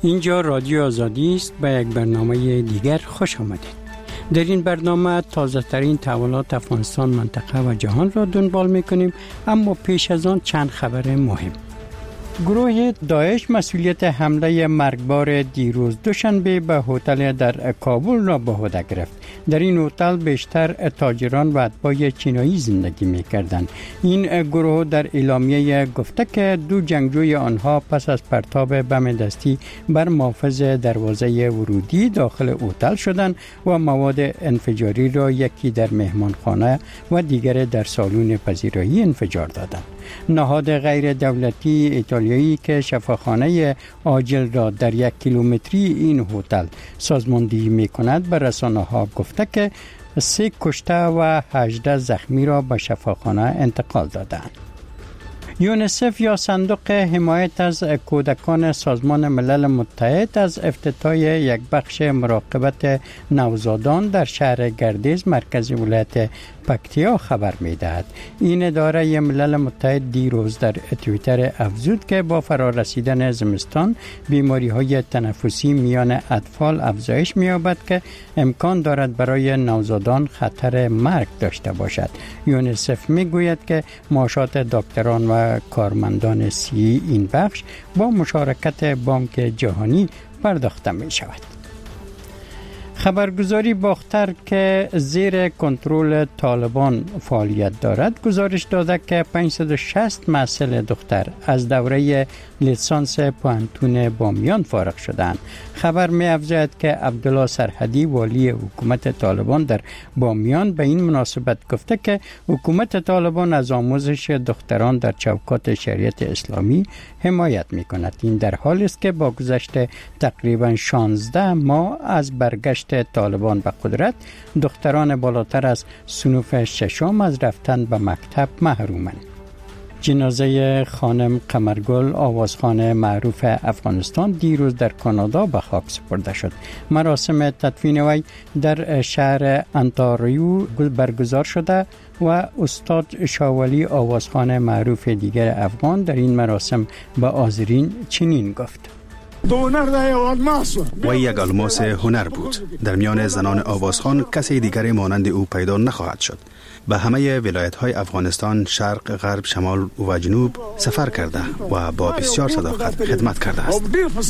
اینجا رادیو آزادی است. به یک برنامه دیگر خوش آمدید. در این برنامه تازه ترین تحولات افغانستان، منطقه و جهان را دنبال میکنیم، اما پیش از آن چند خبر مهم. گروه داعش مسئولیت حمله مرگبار دیروز دوشنبه به هتل در کابل را به عهده گرفت. در این هتل بیشتر تاجران و اتباع چینایی زندگی می‌کردند. این گروه در اعلامیه گفته که دو جنگجوی آنها پس از پرتاب بم دستی بر محافظ دروازه ورودی داخل هتل شدند و مواد انفجاری را یکی در مهمانخانه و دیگر در سالن پذیرایی انفجار دادند. نهاد غیر دولتی ایتالیایی که شفاخانه عاجل را در 1 کیلومتری این هتل سازماندهی می‌کند به رسانه‌ها گفته که 3 کشته و 18 زخمی را به شفاخانه انتقال دادند. یونیسف یا صندوق حمایت از کودکان سازمان ملل متحد از افتتاح یک بخش مراقبت نوزادان در شهر گردیز مرکز ولایت پکتیا خبر می‌دهد. این اداره ملل متحد دیروز در توییتر افزود که با فرارسیدن زمستان بیماری‌های تنفسی میان اطفال افزایش می‌یابد که امکان دارد برای نوزادان خطر مرگ داشته باشد. یونیسف می‌گوید که معاشات دکتران و کارمندان صحی این بخش با مشارکت بانک جهانی پرداخته می‌شود. خبرگزاری باختر که زیر کنترل طالبان فعالیت دارد گزارش داده که 560 محصل دختر از دوره لیسانس پوهنتون بامیان فارغ شدند. خبر می افزاید که عبدالله سرحدی والی حکومت طالبان در بامیان به این مناسبت گفته که حکومت طالبان از آموزش دختران در چوکات شریعت اسلامی حمایت می کند. این در حالی است که با گذشت تقریبا 16 ماه از برگشت طالبان به قدرت دختران بالاتر از صنف ششم از رفتن به مکتب محرومند. جنازه خانم قمرگل آوازخوان معروف افغانستان دیروز در کانادا به خاک سپرده شد. مراسم تدفین وی در شهر انتاریو برگزار شده و استاد شاولی آوازخوان معروف دیگر افغان در این مراسم به حاضرین چنین گفت: و یک الماس هنر بود. در میان زنان آوازخوان کسی دیگری مانند او پیدا نخواهد شد. به همه ولایت‌های افغانستان، شرق، غرب، شمال و جنوب سفر کرده و با بسیار صداقت خدمت کرده است.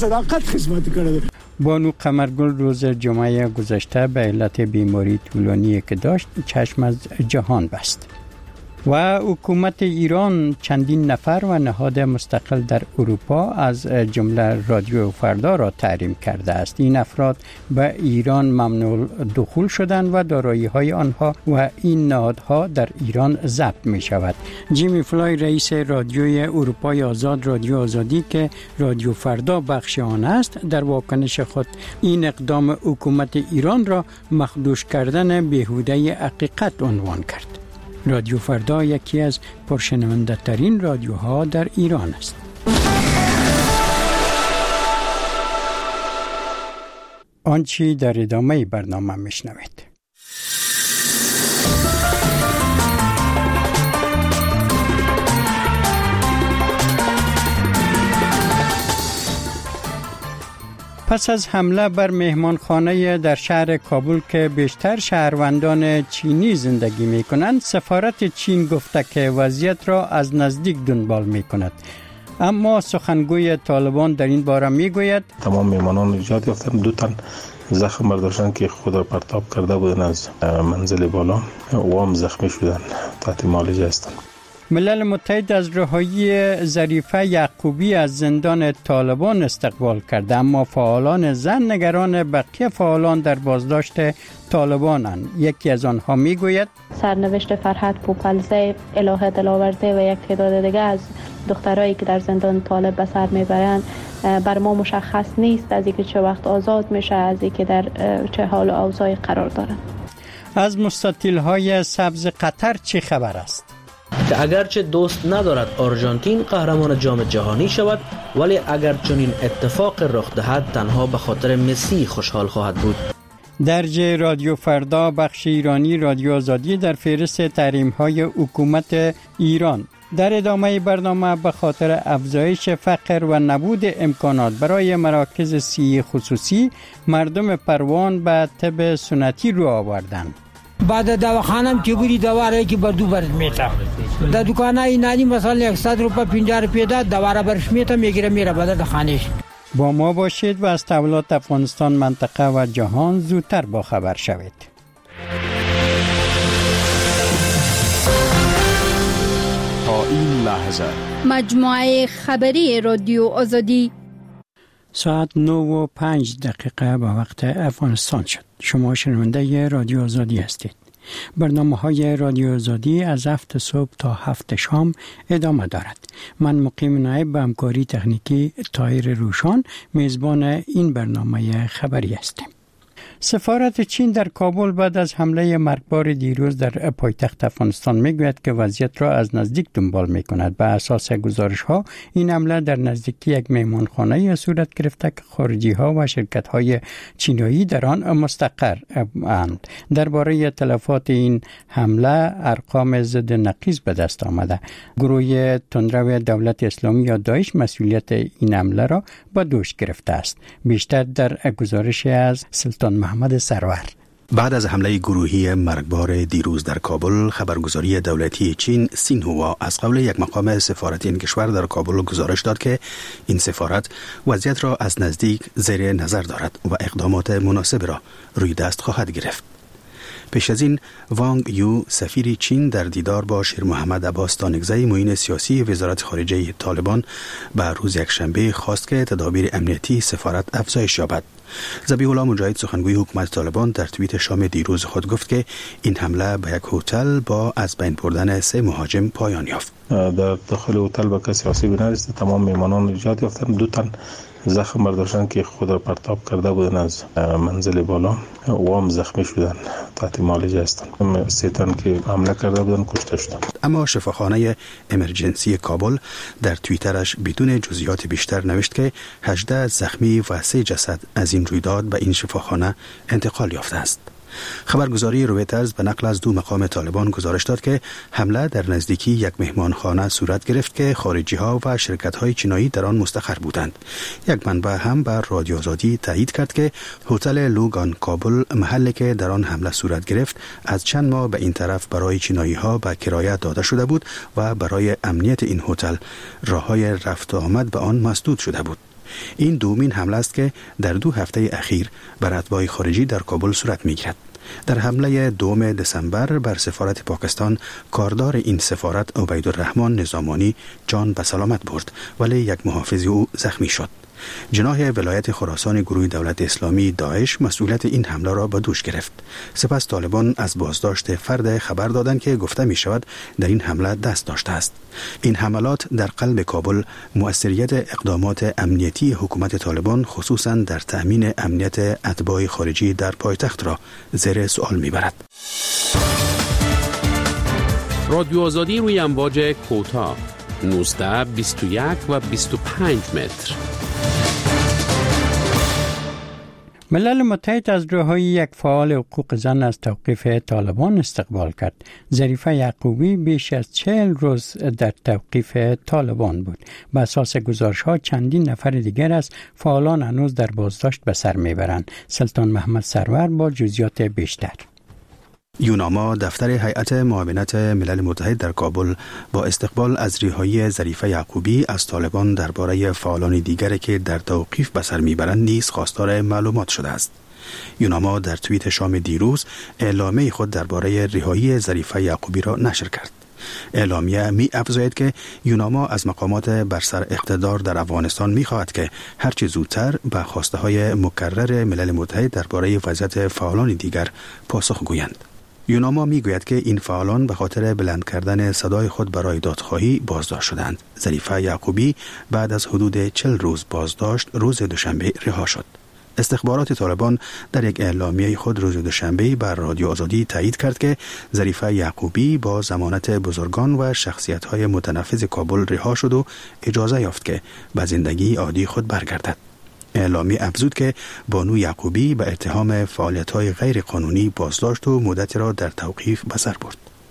بانو قمرگل روز جمعه گذشته به علت بیماری طولانی که داشت چشم از جهان بست. و حکومت ایران چندین نفر و نهاد مستقل در اروپا از جمله رادیو فردا را تحریم کرده است. این افراد به ایران ممنوع دخول شدند و دارایی‌های آنها و این نهادها در ایران ضبط می شود. جیمی فلای رئیس رادیوی اروپای آزاد، رادیو آزادی که رادیو فردا بخش آن است، در واکنش خود این اقدام حکومت ایران را مخدوش کردن بیهوده حقیقت عنوان کرد. رادیو فردا یکی از پرشنونده ترین رادیوها در ایران است. آنچه در ادامه برنامه میشنوید. پس از حمله بر مهمانخانه در شهر کابل که بیشتر شهروندان چینی زندگی می کنند، سفارت چین گفته که وضعیت را از نزدیک دنبال می کند. اما سخنگوی طالبان در این باره می گوید تمام مهمانان نجات یافتند. 2 تن زخم برداشتن که خود را پرتاب کرده بودند از منزل بالا و هم زخمی شدند، تحت معالجه هستند. ملل متحد از رهایی ظریفه یعقوبی از زندان طالبان استقبال کرده، اما فعالان زن نگران بقیه فعالان در بازداشت طالبانند. یکی از آنها میگوید سرنوشت فرحت پوپلزی، الهه دلاورزی و یک تعداد دیگه از دخترایی که در زندان طالب به سر میبرند بر ما مشخص نیست از اینکه چه وقت آزاد میشه، از اینکه در چه حال و اوضاعی قرار دارند. از مستطیل‌های سبز قطر چه خبر است؟ که اگرچه دوست ندارد آرژانتین قهرمان جام جهانی شود، ولی اگر چنین اتفاق رخ دهد تنها به خاطر مسی خوشحال خواهد بود. درج رادیو فردا بخش ایرانی رادیو آزادی در فهرست تحریم‌های حکومت ایران در ادامه برنامه به خاطر افزایش فقر و نبود امکانات برای مراکز صحی خصوصی مردم پروان به طب سنتی رو آوردند. بعد دواخانم که بودی دوا را که بردو برد میتا در دکانای نانی مثلا 100 روپیه 50 روپیه داد دوا را برش میتا میگیره میره بعد خانهش. با ما باشید و از تحولات افغانستان منطقه و جهان زودتر با خبر شوید. تا این لحظه مجموعه خبری رادیو آزادی ساعت 9:05 به وقت افغانستان شد. شما شنونده رادیو آزادی هستید. برنامه‌های رادیو آزادی از 7 صبح تا 7 شام ادامه دارد. من مقیم نایب به همکاری تکنیکی طاهر روشان میزبان این برنامه خبری هستم. سفارت چین در کابل بعد از حمله مرگبار دیروز در پایتخت افغانستان میگوید که وضعیت را از نزدیک دنبال میکند. به اساس گزارش ها این حمله در نزدیکی یک مهمانخانه صورت گرفته که خارجی ها و شرکت های چینایی در آن مستقر اند. درباره تلفات این حمله ارقام ضد نقیض به دست آمده. گروه تندرو دولت اسلامی یا داعش مسئولیت این حمله را به دوش گرفته است. بیشتر در گزارش از سلطان محمد سرور. بعد از حمله گروهی مرگبار دیروز در کابل، خبرگزاری دولتی چین سینهوا از قول یک مقام سفارتی این کشور در کابل گزارش داد که این سفارت وضعیت را از نزدیک زیر نظر دارد و اقدامات مناسب را روی دست خواهد گرفت. پیش از این وانگ یو سفیر چین در دیدار با شیر محمد عباس دانگزی معین سیاسی وزارت خارجه طالبان به روز یکشنبه خواست که تدابیر امنیتی سفارت افزایش یابد. ذبیح الله مجاهد سخنگوی حکومت طالبان در توییت شام دیروز خود گفت که این حمله به یک هتل با از بین بردن 3 مهاجم پایان یافت. در داخل هتل به کسی آسیبی نرسید. تمام میهمانان نجات یافتند. 2 تن زخم برداشتن که خود را پرتاب کرده بودن از منزل بالا و هم زخمی شدن، تحت معالجه هستند. 3 تن که حمله کرده بودن کشته شدند. اما شفاخانه امرجنسی کابل در توییترش بدون جزئیات بیشتر نوشت که 18 زخمی و 3 جسد از این رویداد به این شفاخانه انتقال یافته است. خبرگزاری رویترز به نقل از 2 مقام طالبان گزارش داد که حمله در نزدیکی یک مهمانخانه صورت گرفت که خارجی ها و شرکت های چینایی در آن مستقر بودند. یک منبع هم بر رادیو آزادی تایید کرد که هتل لوگان کابل، محلی که در آن حمله صورت گرفت، از چند ماه به این طرف برای چینایی ها به کرایه داده شده بود و برای امنیت این هتل راههای رفت و آمد به آن مسدود شده بود. این دومین حمله است که در 2 هفته اخیر بر اتباع خارجی در کابل صورت می‌گیرد. در حمله 2 دسامبر بر سفارت پاکستان، کاردار این سفارت عبیدالرحمن نظامانی جان به سلامت برد ولی یک محافظ او زخمی شد. جناح ولایت خراسان گروه دولت اسلامی داعش مسئولیت این حمله را به دوش گرفت. سپس طالبان از بازداشت فرد خبر دادند که گفته می شود در این حمله دست داشته است. این حملات در قلب کابل مؤثریت اقدامات امنیتی حکومت طالبان خصوصا در تأمین امنیت اتباع خارجی در پایتخت را زیر سوال می برد. رادیو آزادی روی امواج کوتاه 19, 21 و 25 متر. ملل متحد از رهایی یک فعال حقوق زن از توقیف طالبان استقبال کرد. ظریفه یعقوبی بیش از 40 روز در توقیف طالبان بود. به اساس گزارش‌ها چندین نفر دیگر از فعالان هنوز در بازداشت به سر میبرند. سلطان محمد سرور با جزئیات بیشتر. یوناما دفتر هیئت معاونت ملل متحد در کابل با استقبال از رهایی ظریفه یعقوبی از طالبان درباره فعالان دیگری که در توقیف به سر میبرند نیز خواستار معلومات شده است. یوناما در توییت شام دیروز اعلامیه خود درباره رهایی ظریفه یعقوبی را نشر کرد. اعلامیه می افزاید که یوناما از مقامات بر سر اقتدار در افغانستان می خواهد که هرچه زودتر به خواسته های مکرر ملل متحد درباره وضعیت فعالان دیگر پاسخ گویند. یوناما میگوید که این فعالان به خاطر بلند کردن صدای خود برای دادخواهی بازداشت شدند. ظریفه یعقوبی بعد از حدود 40 روز بازداشت روز دوشنبه رها شد. استخبارات طالبان در یک اعلامیه خود روز دوشنبه بر رادیو آزادی تایید کرد که ظریفه یعقوبی با ضمانت بزرگان و شخصیت‌های متنفذ کابل رها شد و اجازه یافت که به زندگی عادی خود برگردد. اعلامیه افزود که بانو یعقوبی به اتهام فعالیت‌های غیر قانونی بازداشت و مدت را در توقیف به سر برد.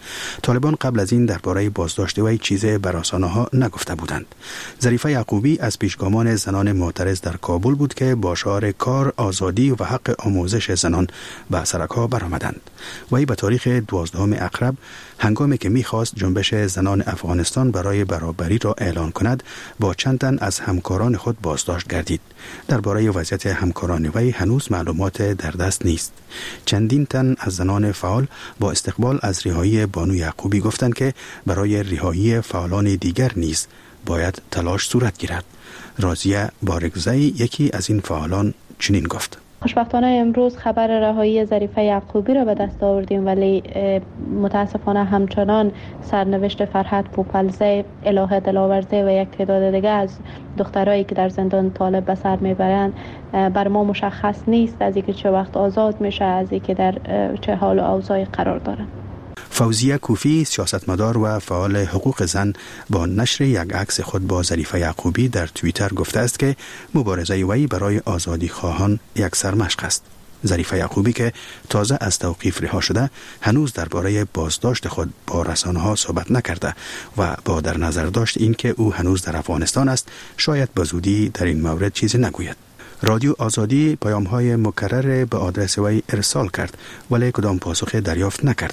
طالبان قبل از این درباره بازداشت وی چیزی بر رسانه‌ها نگفته بودند. ظریفه یعقوبی از پیشگامان زنان معترض در کابل بود که با شعار کار، آزادی و حق آموزش زنان به سرک‌ها برآمدند. وی به تاریخ 12 اکتبر هنگامی که می‌خواست جنبش زنان افغانستان برای برابری را اعلان کند، با چند تن از همکاران خود بازداشت گردید. درباره وضعیت همکاران وی هنوز معلومات در دست نیست. چندین تن از زنان فعال با استقبال از رهایی بانو یعقوبی گفتند که برای رهایی فعالان دیگر نیز باید تلاش صورت گیرد. راضیه بارگزئی یکی از این فعالان چنین گفت: خوشبختانه امروز خبر رهایی ظریفه یعقوبی را به دست آوردیم، ولی متاسفانه همچنان سرنوشت فرحت پوپلزی، الهه دلاورزی و یک تعداد دیگر از دخترایی که در زندان طالب به سر میبرند بر ما مشخص نیست، از اینکه چه وقت آزاد میشه، از اینکه در چه حال و اوضاعی قرار دارند. فوزیه کوفی، سیاستمدار و فعال حقوق زن، با نشر یک عکس خود با ظریفه یعقوبی در توییتر گفته است که مبارزه وی برای آزادی خواهان یک سرمشق است. ظریفه یعقوبی که تازه از توقیف رها شده، هنوز درباره بازداشت خود با رسانه‌ها صحبت نکرده و با در نظر داشت اینکه او هنوز در افغانستان است، شاید به زودی در این مورد چیزی نگوید. رادیو آزادی پیام‌های مکرر به آدرس وی ارسال کرد، ولی کدام پاسخ دریافت نکرد.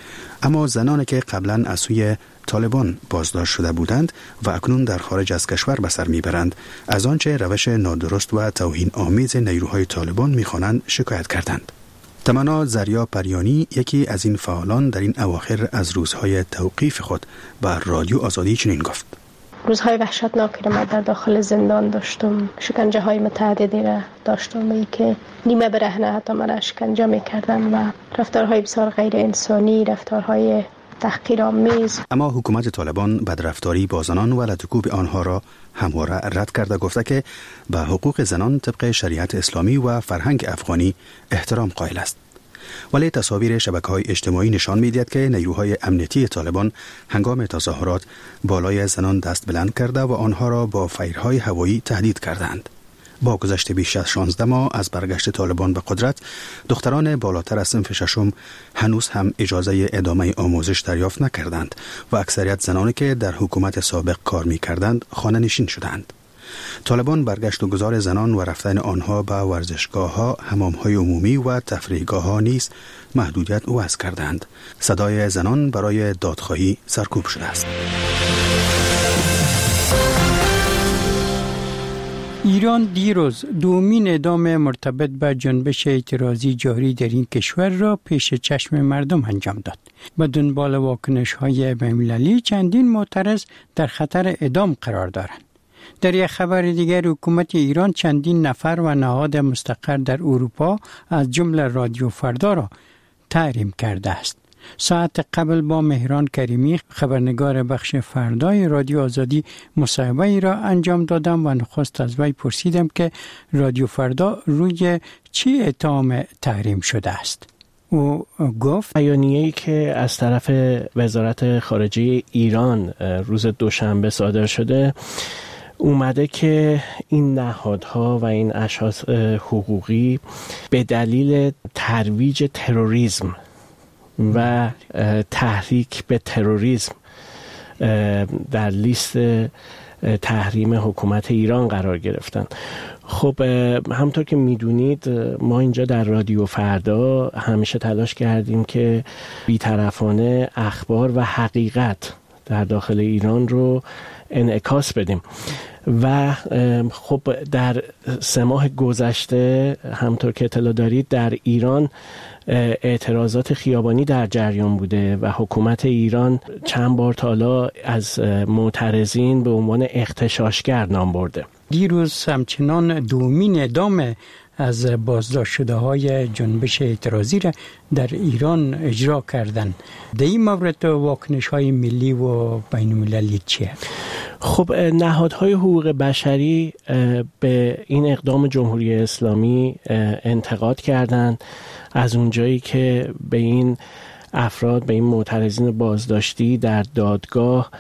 اما زنانی که قبلا از سوی طالبان بازداشت شده بودند و اکنون در خارج از کشور به سر میبرند، از آنچه روش نادرست و توهین آمیز نیروهای طالبان میخوانند شکایت کردند. تمنا زریا پریانی، یکی از این فعالان، در این اواخر از روزهای توقیف خود بر رادیو آزادی چنین گفت: روزهای وحشتناکی را من در داخل زندان داشتم، شکنجه های متعددی را داشتم، ای که نیمه برهنه حتی من را شکنجه میکردن و رفتارهای بسیار غیر انسانی، رفتارهای تحقیرآمیز. اما حکومت طالبان بدرفتاری با زنان و لطکوب آنها را همواره رد کرده، گفته که به حقوق زنان طبق شریعت اسلامی و فرهنگ افغانی احترام قائل است. ولی تصاویر شبکه‌های اجتماعی نشان می‌دهد که نیروهای امنیتی طالبان هنگام تظاهرات بالای زنان دست بلند کرده و آنها را با فیرهای هوایی تهدید کردند. با گذشت بیش از 16 ماه از برگشت طالبان به قدرت، دختران بالاتر از صنف ششم هنوز هم اجازه ادامه آموزش دریافت نکردند و اکثریت زنانی که در حکومت سابق کار می‌کردند خانه‌نشین شدند. طالبان برگشت و گذار زنان و رفتن آنها به ورزشگاه‌ها، حمام‌های عمومی و تفریحگاه‌ها نیز محدودیت وضع کردند. صدای زنان برای دادخواهی سرکوب شده است. ایران دیروز دومین اعدام مرتبط به جنبش اعتراضی جاری در این کشور را پیش چشم مردم انجام داد. به دنبال واکنش‌های بین‌المللی چندین معترض در خطر اعدام قرار دارند. در یک خبر دیگر، حکومت ایران چندین نفر و نهاد مستقر در اروپا از جمله رادیو فردا را تحریم کرده است. ساعت قبل با مهران کریمی، خبرنگار بخش فردای رادیو آزادی، مصاحبه ای را انجام دادم و نخست از وی پرسیدم که رادیو فردا روی چی اتهام تحریم شده است. او گفت: بیانیه‌ای که از طرف وزارت خارجه ایران روز دوشنبه صادر شده اومده که این نهادها و این اشخاص حقوقی به دلیل ترویج تروریسم و تحریک به تروریسم در لیست تحریم حکومت ایران قرار گرفتن. خب همطور که میدونید ما اینجا در رادیو فردا همیشه تلاش کردیم که بی‌طرفانه اخبار و حقیقت در داخل ایران رو انعکاس بدیم و خب در 3 ماه گذشته همطور که اطلاع دارید در ایران اعتراضات خیابانی در جریان بوده و حکومت ایران چند بار تا حالا از معترضین به عنوان اغتشاشگر نام برده. دیروز همچنان دومین اعدام از بازداشت شده های جنبش اعتراضی را در ایران اجرا کردند. در این مورد واکنش های ملی و بین المللی چیه؟ خب نهادهای حقوق بشری به این اقدام جمهوری اسلامی انتقاد کردند، از اونجایی که به این افراد، به این معترضین بازداشتی در دادگاه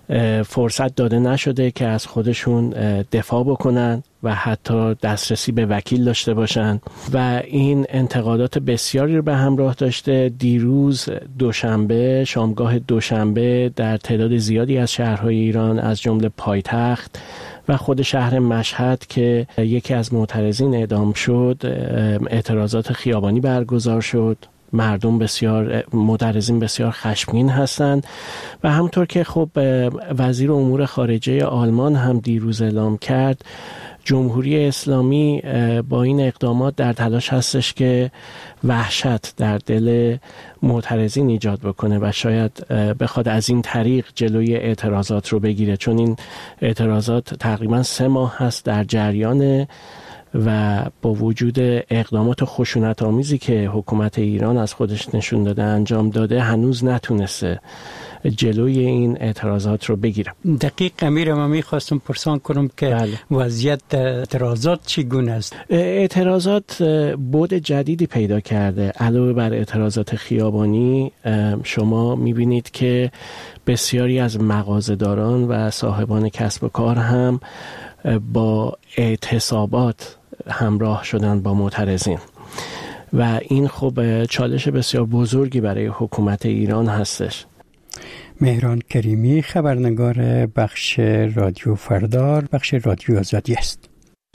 فرصت داده نشده که از خودشون دفاع بکنن و حتی دسترسی به وکیل داشته باشن و این انتقادات بسیاری رو به همراه داشته. دیروز دوشنبه، شامگاه دوشنبه، در تعداد زیادی از شهرهای ایران از جمله پایتخت و خود شهر مشهد که یکی از معترضین اعدام شد، اعتراضات خیابانی برگزار شد. معترضین بسیار خشمگین هستند و همونطور که خب وزیر امور خارجه آلمان هم دیروز اعلام کرد، جمهوری اسلامی با این اقدامات در تلاش هستش که وحشت در دل معترضین ایجاد بکنه و شاید بخواد از این طریق جلوی اعتراضات رو بگیره، چون این اعتراضات تقریبا 3 ماه هست در جریان و با وجود اقدامات خشونت آمیزی که حکومت ایران از خودش نشون داده انجام داده، هنوز نتونسته جلوی این اعتراضات رو بگیره. دقیق امیر، من میخواستم پرسان کنم که وضعیت اعتراضات چگونه است؟ اعتراضات بعد جدیدی پیدا کرده. علاوه بر اعتراضات خیابانی، شما میبینید که بسیاری از مغازه‌داران و صاحبان کسب و کار هم با اعتصابات همراه شدن با معترضین و این خب چالش بسیار بزرگی برای حکومت ایران هستش. مهران کریمی، خبرنگار بخش رادیو فردار، بخش رادیو آزادی است.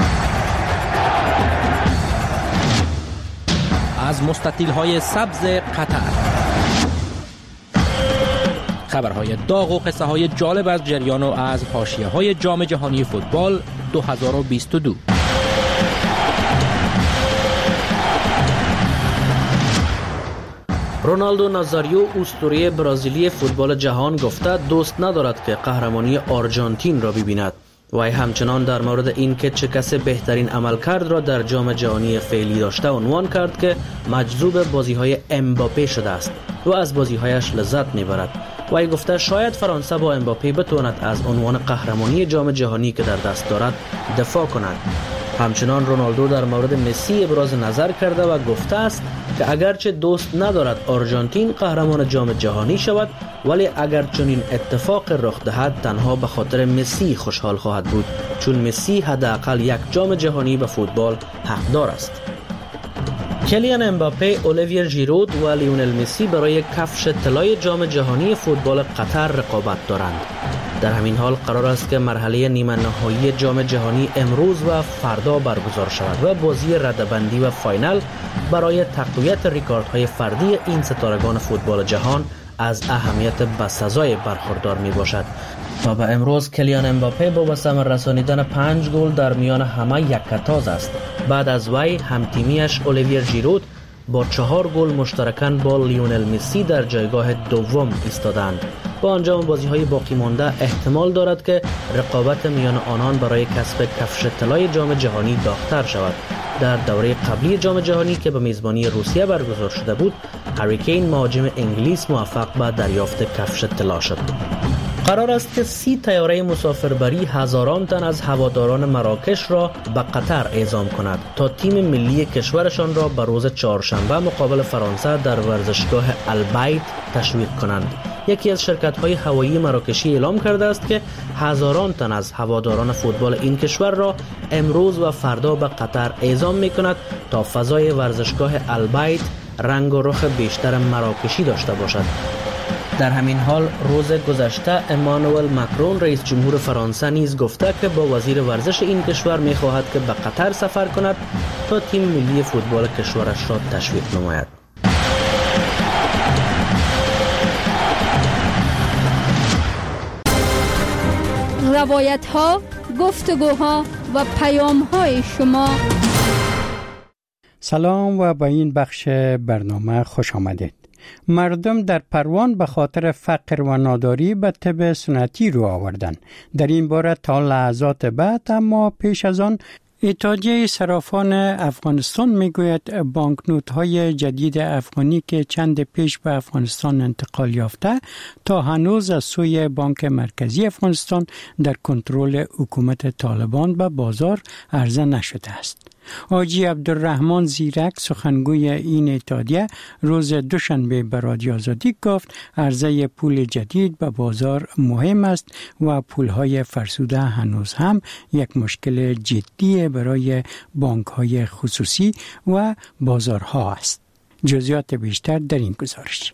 از مستطیل‌های سبز قطر، خبرهای داغ و قصه های جالب از جریان و از حاشیه‌های جام جهانی فوتبال 2022. رونالدو نازاریو، اسطوره برزیلی فوتبال جهان، گفته دوست ندارد که قهرمانی آرژانتین را ببیند. وی همچنان در مورد این که چه کس بهترین عملکرد را در جام جهانی فعلی داشته عنوان کرد که مجذوب بازی‌های امباپه شده است و از بازی‌هایش لذت می‌برد. وی گفته شاید فرانسه با امباپه بتواند از عنوان قهرمانی جام جهانی که در دست دارد دفاع کند. همچنان رونالدو در مورد مسی ابراز نظر کرده و گفته است که اگرچه دوست ندارد آرژانتین قهرمان جام جهانی شود، ولی اگر چنین اتفاق رخ دهد تنها به خاطر مسی خوشحال خواهد بود، چون مسی حداقل یک جام جهانی به فوتبال حقدار است. کلیان امباپه، اولیویر ژیرود و لیونل مسی برای کفش طلای جام جهانی فوتبال قطر رقابت دارند. در همین حال قرار است که مرحله نیمه نهایی جام جهانی امروز و فردا برگزار شود و بازی رده‌بندی و فاینال برای تقویت رکوردهای فردی این ستارگان فوتبال جهان از اهمیت بسزای برخوردار می باشد. تا به امروز کلیان امباپه با به ثمر رسانیدن 5 گل در میان همه یکتاز است. بعد از وی همتیمیش اولیویر ژیرود با 4 گل مشترکاً با لیونل مسی در جایگاه دوم ایستادند. با انجام بازی‌های باقی مانده احتمال دارد که رقابت میان آنان برای کسب کفش طلای جام جهانی داغ‌تر شود. در دوره قبلی جام جهانی که به میزبانی روسیه برگزار شده بود، هری کین مهاجم انگلیس موفق به دریافت کفش طلا شد. قرار است که 30 طیاره مسافربری هزاران تن از هواداران مراکش را به قطر اعزام کند تا تیم ملی کشورشان را به روز چهارشنبه مقابل فرانسه در ورزشگاه البیت تشویق کنند. یکی از شرکت‌های هوایی مراکشی اعلام کرده است که هزاران تن از هواداران فوتبال این کشور را امروز و فردا به قطر اعزام می‌کند تا فضای ورزشگاه البیت رنگ و رخ بیشتر مراکشی داشته باشد. در همین حال روز گذشته امانوئل ماکرون رئیس جمهور فرانسه نیز گفته که با وزیر ورزش این کشور می‌خواهد که به قطر سفر کند تا تیم ملی فوتبال کشورش را تشویق نماید. روایت‌ها، گفتگوها و پیام‌های شما. سلام و به این بخش برنامه خوش آمدید. مردم در پروان به خاطر فقر و ناداری به طب سنتی رو آوردن. در این باره تا لحظات بعد، اما پیش از آن اتحادیه صرافان افغانستان میگوید بانکنوت‌های جدید افغانی که چند پیش به افغانستان انتقال یافته تا هنوز از سوی بانک مرکزی افغانستان در کنترل حکومت طالبان به بازار عرضه نشده است. حاجی عبدالرحمن زیرک سخنگوی این اتحادیه روز دوشنبه به رادیو آزادی گفت عرضه پول جدید به بازار مهم است و پولهای فرسوده هنوز هم یک مشکل جدی برای بانک‌های خصوصی و بازارها است. جزئیات بیشتر در این گزارش.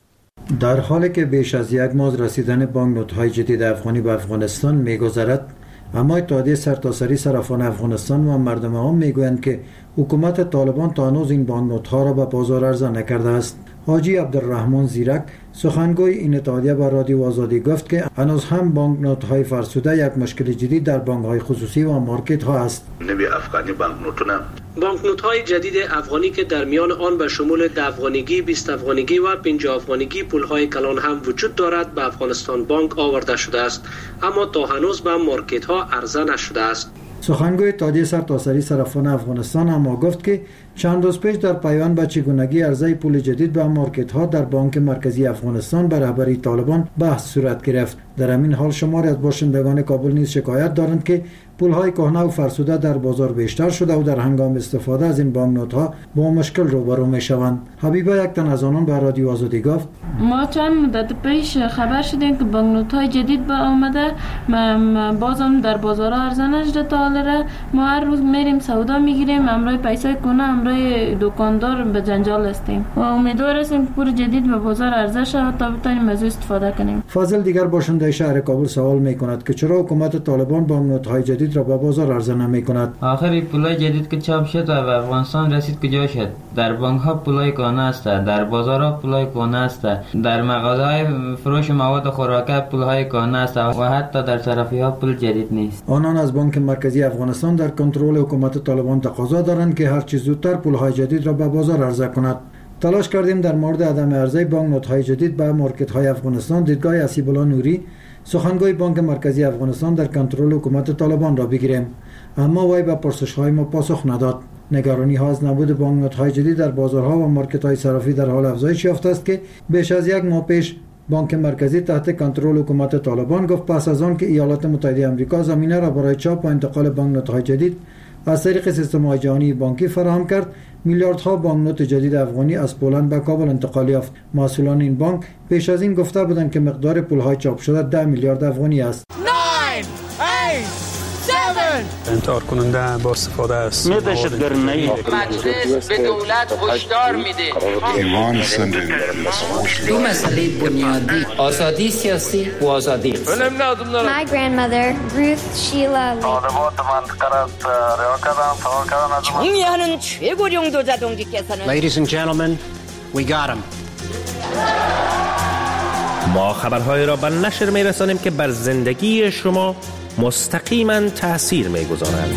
در حالی که بیش از یک ماه رسیدن بانکنوت‌های جدید افغانی به افغانستان می‌گذرد، اما اتحادیه سرتاسری صرافان افغانستان و مردم عام میگویند که حکومت طالبان تا هنوز این بانکنوت‌ها را به بازار عرضه نکرده است. حاجی عبدالرحمن زیرک سخنگوی این اتحادیه به رادیو آزادی گفت که هنوز هم بانکنوت‌های فرسوده یک مشکل جدید در بانک‌های خصوصی و مارکت‌ها است. نوی افغانی بانکنوت‌های جدید افغانی که در میان آن به شمول 10 افغانیگی، 20 افغانیگی و 50 افغانیگی پول‌های کلان هم وجود دارد به افغانستان بانک آورده شده است، اما تا هنوز به مارکت‌ها عرضه نشده است. سخنگوی اتحادیه سرتاسری صرافان افغانستان اما گفت که چند روز پیش در پیوند به چگونگی عرضه پول جدید به مارکت‌ها در بانک مرکزی افغانستان به رهبری طالبان بحث صورت گرفت. در همین حال شماری از باشندگان کابل نیز شکایت دارند که پول‌های کهنه و فرسوده در بازار بیشتر شده و در هنگام استفاده از این بانکنوت‌ها با مشکل روبرو می‌شوند. حبیبه یک تن از آنان به رادیو آزادی گفت: ما چند مدت پیش خبر شدیم که بانکنوت‌های جدید به آمده، بازم در بازار عرضه نشده تا حالا. ما هر روز میریم سودا میگیریم، امروز پیسه کنه امروز دکاندار به جنجال هستیم و امیدوار هستیم که پول جدید به بازار عرضه شود تا بتونیم از استفاده کنیم. فاضل دیگر باشنده شهر کابل سوال می‌کند که چرا حکومت طالبان بانکنوت‌های جدید را به بازار عرضه نمی‌کند. آخر پولای جدید که چاپ شد و به افغانستان رسید کجا شد؟ در بانک‌ها پولای کهنه است، در بازارها پولای کهنه است، در مغازه‌های فروش مواد خوراکی پولهای کهنه است و حتی در صرافی‌ها پول جدید نیست. آنان از بانک مرکزی افغانستان در کنترل حکومت طالبان تقاضا دارند که هر چه زودتر پولهای جدید را به بازار عرضه کند. تلاش کردیم در مورد عدم عرضه بانکنوت‌های جدید به مارکت‌های افغانستان دیدگاه اسیب‌الله نوری، سخنگوی بانک مرکزی افغانستان در کنترل حکومت طالبان را بگیریم، اما وی به پرسش‌های ما پاسخ نداد. نگرانی‌ها از نبود بانکنوت‌های جدید در بازارها و مارکت‌های صرافی در حال افزایش یافته است که بیش از یک ماه پیش بانک مرکزی تحت کنترل حکومت طالبان گفت پس از آن که ایالات متحده آمریکا زمینه را برای چاپ و انتقال بانکنوت‌های جدید از طریق سیستم‌های جهانی بانکی فراهم کرد، میلیاردها بانکنوت جدید افغانی از پولند به کابل انتقال یافت. مسئولان این بانک پیش از این گفته بودند که مقدار پول‌های چاپ شده 10 میلیارد افغانی است. انتحار کننده با استفاده از مجلس به دولت هشدار میده دو مسئله بنیادی، آزادی سیاسی و آزادی اقتصادی. My grandmother Ruth Sheila 총리하는 최고령 도자동지께서는 Ladies and gentlemen, we got him. ما خبرهای را به نشر میرسانیم که بر زندگی شما مستقیما تأثیر میگذارند.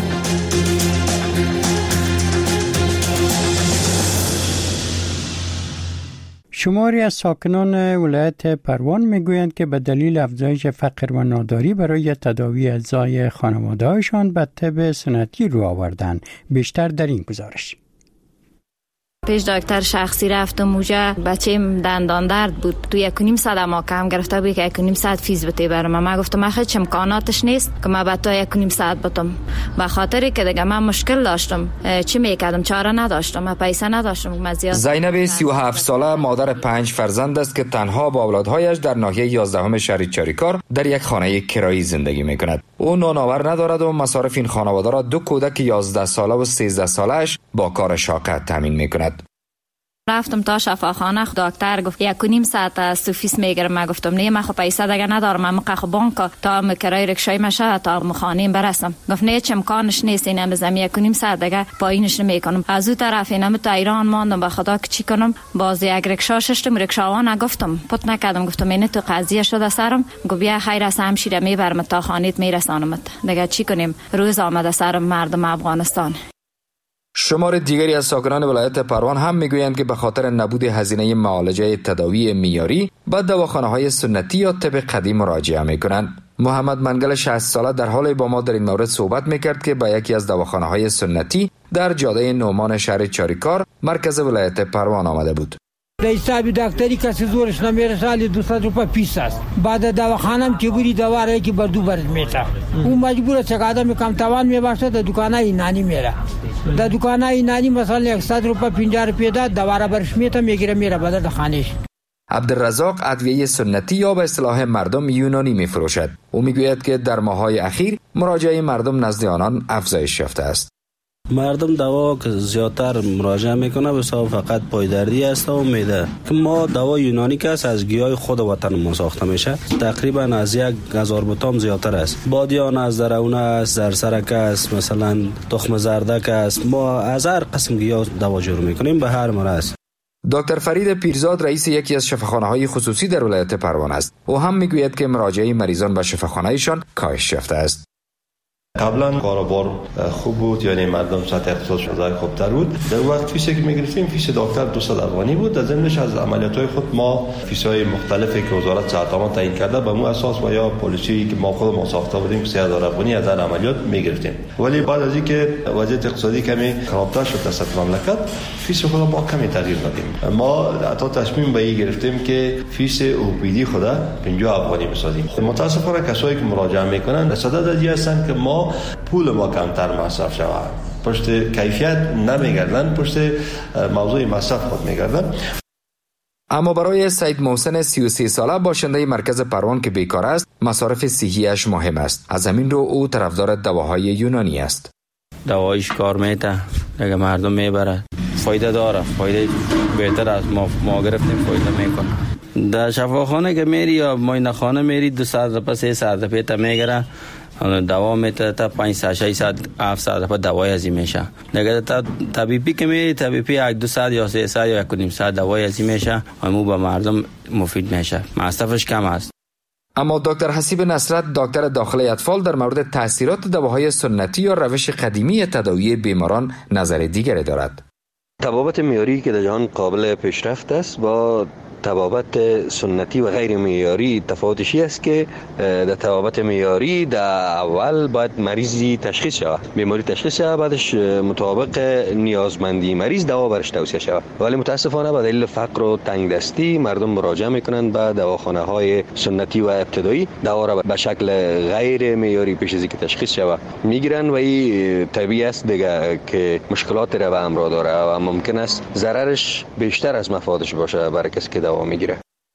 شماری از ساکنان ولایت پروان میگویند که به دلیل افزایش فقر و ناداری برای تداوی اعضای خانواده‌هایشان به طب سنتی رو آوردند. بیشتر در این گزارش. پیش دکتر شخصی رفتم موجه بچه‌م دندان درد بود، تو 1.5 ساعت ما کم گرفته بود که 1.5 ساعت فیز بده برام. من گفتم هیچ امکاناتش نیست که من با تو 1.5 ساعت بدم، به خاطری که دیگه من مشکل داشتم. چی میکردم؟ چاره نداشتم، من پیسه نداشتم. مزیاد زینب 37 ساله مادر 5 فرزند است که تنها با اولادهایش در ناحیه 11 شهر چاریکار در یک خانه کرایی زندگی میکند. او نانآور ندارد و مصارف این خانواده را 2 کودک 11 ساله و 13 ساله‌اش با کار شاق تامین میکند. رفتم تا شفاخانه، دکتر گفت 1.5 ساعت از فیس میگیرم. من گفتم نه، من خب پیسه دیگه ندارم، من مقخ بانک تا کرای رکشای مشه تا مخانیم برسم. گفت نه، چه امکانش نیست، اینا بزنم 1.5 ساعت دیگه پایینش نمیکنم. از اون طرف اینا تا ایران ماندم، به خدا که چی کنم. باز یک رکشا ششتم، رکشاوان نگفتم، پت نکردم، گفتم اینه تو قضیه شده سرم. گفت بیا خیر است، همشیره میبرم تا خانیت میرسانمت. دیگه چی کنیم؟ روز آمده سرم مردم افغانستان. شمار دیگری از ساکنان ولایت پروان هم میگویند که به خاطر نبود هزینه معالجه تداوی معیاری به دواخانه‌های سنتی یا طب قدیم مراجعه میکنند. محمد منگل 60 ساله در حال با ما در این مورد صحبت میکرد که به یکی از دواخانه‌های سنتی در جاده نومان شهر چاریکار مرکز ولایت پروان آمده بود. رئیس صاحب دکتری کسی زورش نمیرسه 200 روپیه فیس است. بعد دواخانم که بری دوا را که بردو برد میته. اون مجبور است که آدم کم توان میباشه در دکانای نانی میره. در دکانای نانی مثلا 100 روپیه 50 روپیه داد دوا را برش میته میره بعد خانهش. عبدالرزاق ادویه سنتی یا به اصطلاح مردم یونانی میفروشد. او میگوید که در ماه‌های اخیر مراجعه مردم نزد آنان افزایش یافته است. مردم دوا که زیادتر مراجعه میکنه به سبب فقط پایدردی است و میده که ما دوا یونانی که است از گیاه خود وطن ما ساخته میشه تقریبا از 1000 بوتام زیادتر است. بادیان از درونه است، زرسرک است، مثلا تخم زردک است. ما از هر قسم گیاه دوا جور میکنیم به هر مرض. دکتر فرید پیرزاد رئیس یکی از شفاخانه‌های خصوصی در ولایت پروان است. او هم میگوید که مراجعه مریضان به شفاخانه‌شان کاهش یافته است. قبلا کاروبار خوب بود، یعنی مردم سطح اقتصادی خوبتر بود. در وقت فیسی که میگرفتیم فیس دکتر 200 افغانی بود. در ضمنش از عملیات‌های خود ما فیس‌های مختلفی که وزارت صحت عامه تعیین کرده به مو اساس و یا پالیسی که ما خودمون ساخته بودیم 3000 افغانی از هر عملیات میگرفتیم. ولی بعد از اینکه وضعیت اقتصادی کمی خرابتر شد در سطح مملکت فیس خود ما کمی تغییر دادیم. ما حتی تصمیم به این گرفتیم که فیس اوپیدی خود 50 افغانی بسازیم. متاسفانه کسایی که مراجعه میکنن صدد از این هستند که ما پول ما کمتر مصرف شود. پشت کیفیت نمیگردن، پشت موضوع مصرف خود میگردن. اما برای سید محسن 33 ساله باشنده مرکز پروان که بیکار است، مصارف صحیش مهم است. از همین رو او طرفدار دواهای یونانی است. دوایش کار میته، اگه مردم میبره فایده داره، فایده بهتر از ما گرفتیم فایده میکنه. در شفاخانه که میری یا معاینه خانه میری 200 روپیه 300 روپیه تا میگیره، دوا میته تا 500 600 700 روپیه دوای ازی میشه. دیگه تا طبیبی که میری طبیبی 200 یا 300 یا 1.5 دوای ازی میشه، همون به مردم مفید میشه، مصرفش کم است. اما دکتر حسیب نصرت دکتر داخلی اطفال در مورد تاثیرات دواهای سنتی یا روش قدیمی تداوی بیماران نظر دیگری دارد. طبابت معیاری که در جهان قابل پیشرفت است با طبابت سنتی و غیر معیاری تفاوتش است که در طبابت معیاری در اول باید مریضی تشخیص شود، بیماری تشخیص شود، بعدش مطابق نیازمندی مریض دوا برش توصیه شود. ولی متاسفانه به دلیل فقر و تنگ دستی مردم مراجعه میکنند به دواخانه های سنتی و ابتدایی، دوا را به شکل غیر معیاری پیش از اینکه تشخیص شود میگیرن و این طبیعی است دیگه که مشکلات را به همراه داره و ممکن است ضررش بیشتر از مفادش باشه برای کسی که دوا میگیره.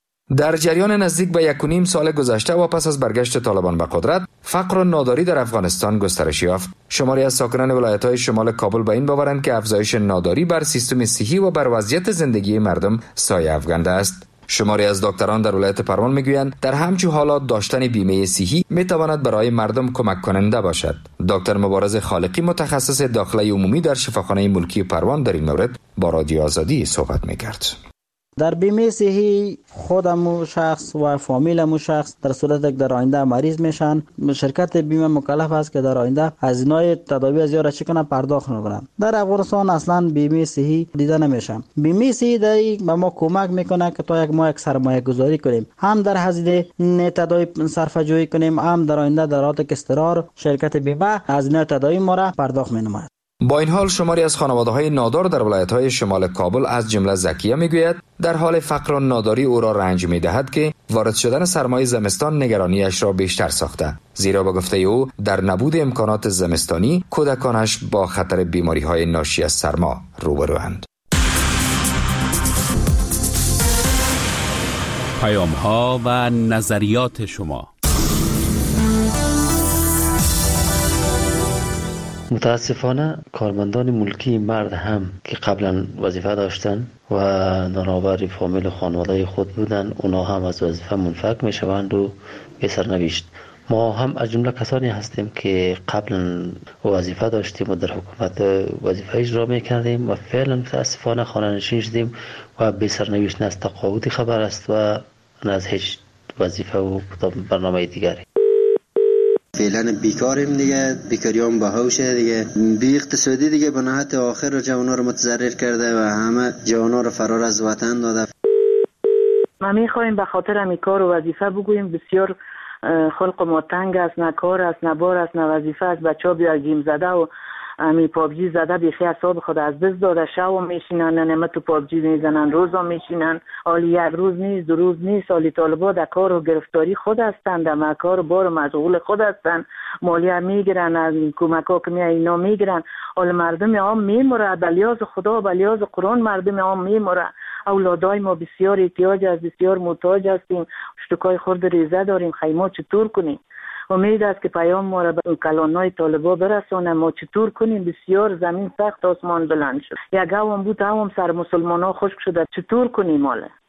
در جریان نزدیک به 1.5 سال گذشته و پس از برگشت طالبان به قدرت، فقر و ناداری در افغانستان گسترش یافت. شماری از ساکنان ولایت‌های شمال کابل به این باورند که افزایش ناداری بر سیستم صحی و بر وضعیت زندگی مردم سایه افکنده است. شماری از دکتران در ولایت پروان میگویند در همچین حالات داشتن بیمه صحی میتواند برای مردم کمک کننده باشد. دکتر مبارز خالقی متخصص داخلی عمومی در شفاخانه ملکی پروان در این مورد با رادیو آزادی صحبت میکرد. در بیمه صحی خودمو شخص و فامیلمو شخص در صورت که در آینده مریض میشن، شرکت بیمه مکلف است که در آینده هزینه‌های تداوی از یارا چکنه پرداخت کنه. در افغانستان اصلا بیمه صحی دیده نمیشه. بیمه صحی به ما کمک میکنه که تا یک ماه یک سرمایه گذاری کنیم، هم در هزینه تداوی صرفه جویی کنیم، هم در آینده در حالت استقرار شرکت بیمه هزینه تداوی ما را پرداخت می‌نماید. با این حال شماری از خانواده‌های نادار در ولایت‌های شمال کابل از جمله زکیه میگوید در حال فقر و ناداری او را رنج می‌دهد که وارد شدن سرمای زمستان نگرانیش را بیشتر ساخته، زیرا با گفته او در نبود امکانات زمستانی کودکانش با خطر بیماری‌های ناشی از سرما روبروند. پیام‌ها و نظریات شما. متاسفانه کارمندان ملکی مرد هم که قبلا وظیفه داشتن و نانآور فامیل و خانواده خود بودن، اونا هم از وظیفه منفک می شوند و به سرنوشت. ما هم از جمله کسانی هستیم که قبلا وظیفه داشتیم و در حکومت وظیفه اجرا می کردیم و فعلا متاسفانه خانه نشین شدیم و به سرنوشت نه از تقاعدی خبر است و نه از هیچ وظیفه و برنامه دیگری. فعلا بیکاریم دیگه، بیکاریام باهوشه دیگه، بی اقتصادی دیگه به نهایت آخر جوانا رو متضرر کرده و همه جوانا رو فرار از وطن داده. ما میخوایم به خاطر همین کار و وظیفه بگوییم بسیار خلق ما تنگ است، نه کار است، نه بار است، نه وظیفه است. بچه‌ها بیا گیم زده و امی پابجی زده بیخی حساب خود از دست داده. شو میشینن نمه تو پابجی میزنن، روزا میشینن. حالی یک روز نیست، دو روز نیست. حالی طالبا در کار و گرفتاری خود هستند، در کار بار مشغول خود هستند. مالیه میگیرن، از کمک ها که اینا میگیرن. حال مردم عام میموره، بلیاز خدا بلیاز قرآن مردم عام میموره. اولادای ما بسیار احتیاج است، بسیار محتاج هستیم. اشتکای خورد ریزه داریم، خیمه چطور کنیم؟ امید است که پیام ما را به کلانای طالبا برسانه. ما چطور کنیم؟ بسیار زمین سخت، آسمان بلند شد. یک هم بود هم سر مسلمان ها خشک شده، چطور کنیم حالا؟